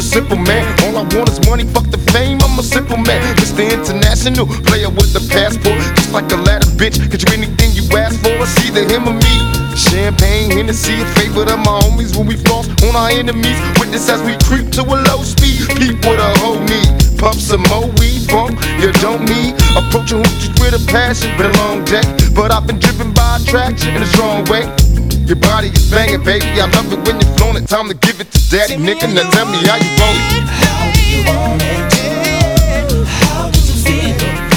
simple man. All I want is money, fuck the fame, I'm a simple man. Mr. International, player with the passport. Just like a ladder, bitch, get you anything you ask for. It's either him or me. Champagne, Hennessy, a favorite of my homies when we floss on our enemies. Witness as we creep to a low speed. Peep with a whole need. Pump some more weed, bump, you don't need. Approaching hoochies with a passion, been a long day. But I've been driven by attraction in a strong way. Your body is banging, baby. I love it when you're flown it. Time to give it to daddy, nigga. Now tell me how you want it. How do you want it? How do you feel?